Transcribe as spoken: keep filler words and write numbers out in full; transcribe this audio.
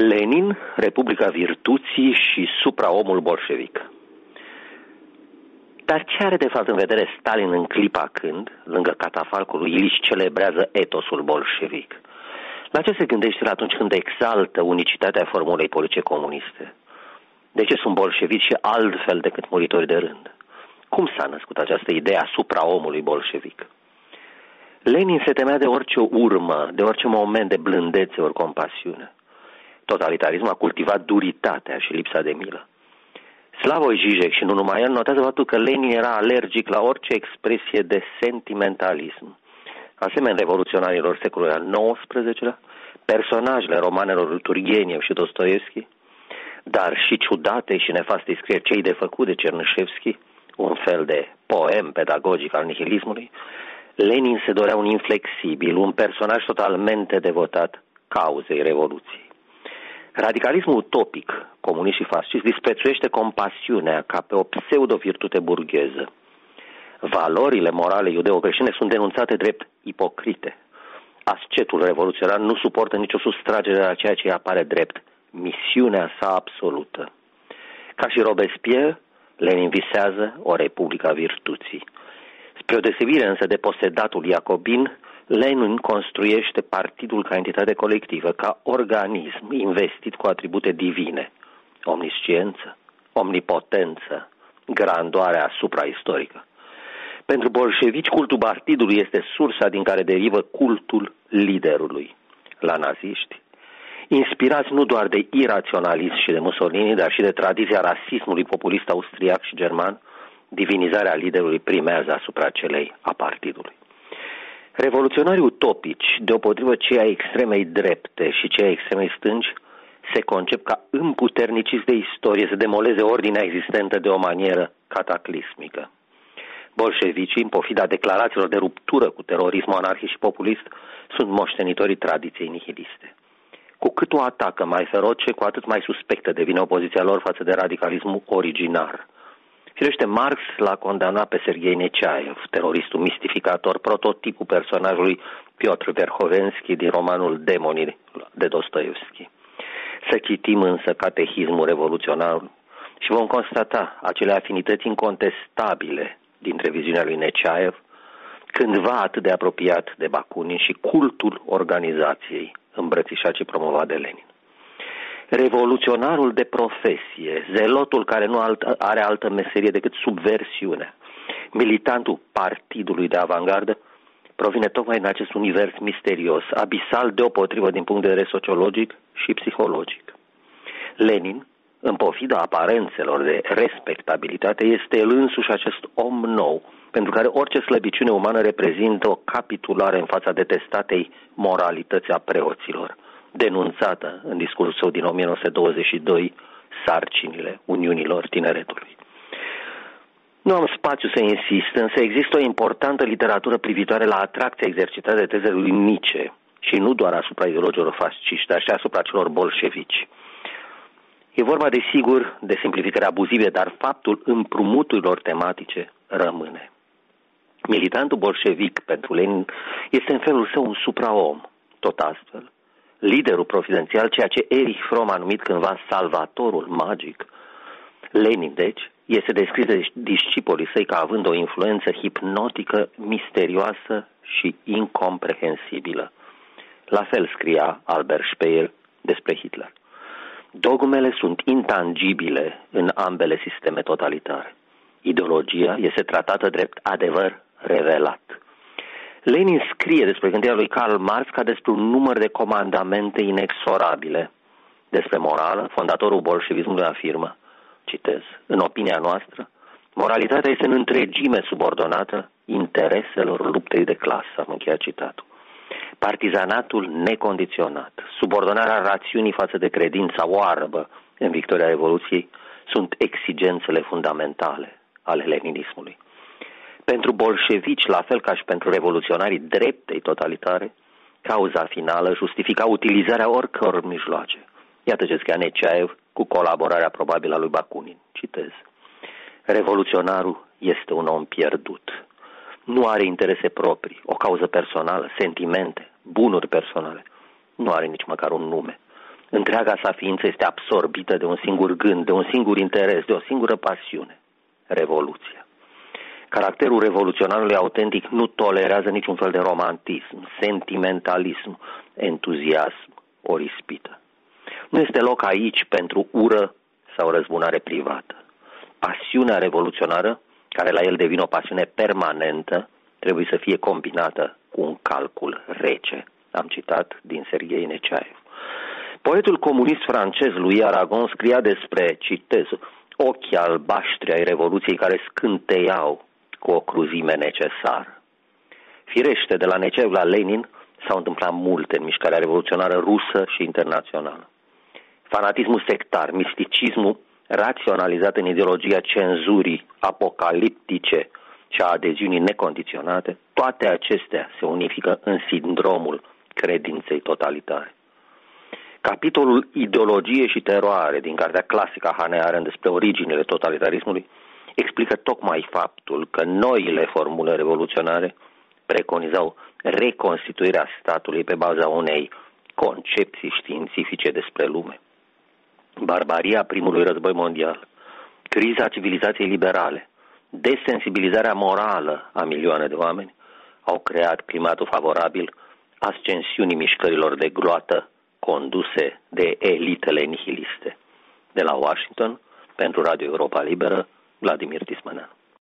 Lenin, Republica Virtuții și supraomul bolșevic. Dar ce are de fapt în vedere Stalin în clipa când, lângă catafalcul lui Ilici, celebrează etosul bolșevic? La ce se gândește atunci când exaltă unicitatea formulei politice comuniste? De ce sunt bolșevici și altfel decât muritori de rând? Cum s-a născut această idee asupra omului bolșevic? Lenin se temea de orice urmă, de orice moment de blândețe ori compasiune. Totalitarismul a cultivat duritatea și lipsa de milă. Slavoj Žižek și nu numai el notează faptul că Lenin era alergic la orice expresie de sentimentalism. Asemenea revoluționarilor secolului al nouăsprezecelea, personajele romanelor lui Turgeniev și Dostoevski, dar și ciudate și nefaste scrieri Cei de făcut de Cernușevski, un fel de poem pedagogic al nihilismului, Lenin se dorea un inflexibil, un personaj totalmente devotat cauzei Revoluției. Radicalismul utopic, comunist și fascist, disprețuiește compasiunea ca pe o pseudo-virtute burgheză. Valorile morale iudeo-creștine sunt denunțate drept ipocrite. Ascetul revoluționar nu suportă nicio sustragere la ceea ce apare drept misiunea sa absolută. Ca și Robespierre, Lenin visează o republică a virtuții. Spre o deosebire însă de posedatul iacobin, Lenin construiește partidul ca entitate colectivă, ca organism investit cu atribute divine, omnisciență, omnipotență, grandoarea supraistorică. Pentru bolșevici, cultul partidului este sursa din care derivă cultul liderului. La naziști, inspirați nu doar de iraționalism și de Mussolini, dar și de tradiția rasismului populist austriac și german, divinizarea liderului primează asupra celei a partidului. Revoluționarii utopici, deopotrivă cei ai extremei drepte și cei ai extremei stângi, se concep ca împuterniciți de istorie să demoleze ordinea existentă de o manieră cataclismică. Bolșevicii, în pofida declarațiilor de ruptură cu terorismul anarhist și populist, sunt moștenitorii tradiției nihiliste. Cu cât o atacă mai feroce, cu atât mai suspectă devine opoziția lor față de radicalismul originar. Firește, Marx l-a condamnat pe Serghei Neciaev, teroristul mistificator, prototipul personajului Piotr Verhovenski din romanul Demonii de Dostoevski. Să citim însă Catehismul revoluționar și vom constata acele afinități incontestabile dintre viziunea lui Neciaev, cândva atât de apropiat de Bakunin, și cultul organizației îmbrățișat și promovat de Lenin. Revoluționarul de profesie, zelotul care nu are altă meserie decât subversiunea, militantul partidului de avangardă, provine tocmai din acest univers misterios, abisal deopotrivă din punct de vedere sociologic și psihologic. Lenin, în pofida aparențelor de respectabilitate, este el însuși acest om nou, pentru care orice slăbiciune umană reprezintă o capitulare în fața detestatei moralități a preoților, denunțată în discursul său din o mie nouă sute douăzeci și doi, Sarcinile Uniunilor Tineretului. Nu am spațiu să insist, însă există o importantă literatură privitoare la atracția exercitată de tezele lui Nietzsche, și nu doar asupra ideologilor fasciști, dar și asupra celor bolșevici. E vorba, desigur, de simplificări abuzive, dar faptul împrumuturilor tematice rămâne. Militantul bolșevic pentru Lenin este în felul său un supraom, tot astfel. Liderul providențial, ceea ce Erich Fromm a numit cândva salvatorul magic. Lenin, deci, este descris de discipolii săi ca având o influență hipnotică, misterioasă și incomprehensibilă. La fel scria Albert Speer despre Hitler. Dogmele sunt intangibile în ambele sisteme totalitare. Ideologia este tratată drept adevăr revelat. Lenin scrie despre gândirea lui Karl Marx ca despre un număr de comandamente inexorabile. Despre morală, fondatorul bolșevismului afirmă, citez, în opinia noastră, moralitatea este în întregime subordonată intereselor luptei de clasă, am încheiat citatul. Partizanatul necondiționat, subordonarea rațiunii față de credința oarbă în victoria Revoluției sunt exigențele fundamentale ale leninismului. Pentru bolșevici, la fel ca și pentru revoluționarii dreptei totalitare, cauza finală justifica utilizarea oricăror mijloace. Iată ce scria Neciaev cu colaborarea probabilă a lui Bakunin. Citez. Revoluționarul este un om pierdut. Nu are interese proprii, o cauză personală, sentimente, bunuri personale. Nu are nici măcar un nume. Întreaga sa ființă este absorbită de un singur gând, de un singur interes, de o singură pasiune, revoluția. Caracterul revoluționarului autentic nu tolerează niciun fel de romantism, sentimentalism, entuziasm, ori ispită. Nu este loc aici pentru ură sau răzbunare privată. Pasiunea revoluționară, care la el devine o pasiune permanentă, trebuie să fie combinată cu un calcul rece. Am citat din Serghei Neciaev. Poetul comunist francez lui Aragon scria despre, citez, ochii albaștri ai Revoluției care scânteiau cu o cruzime necesară. Firește, de la Neciaev la Lenin s-au întâmplat multe în mișcarea revoluționară rusă și internațională. Fanatismul sectar, misticismul raționalizat în ideologia cenzurii apocaliptice și a adeziunii necondiționate, toate acestea se unifică în sindromul credinței totalitare. Capitolul Ideologie și teroare din cartea clasică a Hannah Arendt despre originile totalitarismului explică tocmai faptul că noile formule revoluționare preconizau reconstituirea statului pe baza unei concepții științifice despre lume. Barbaria primului război mondial, criza civilizației liberale, desensibilizarea morală a milioane de oameni au creat climatul favorabil ascensiunii mișcărilor de gloată conduse de elitele nihiliste. De la Washington, pentru Radio Europa Liberă, Vladimir Tismaneanu.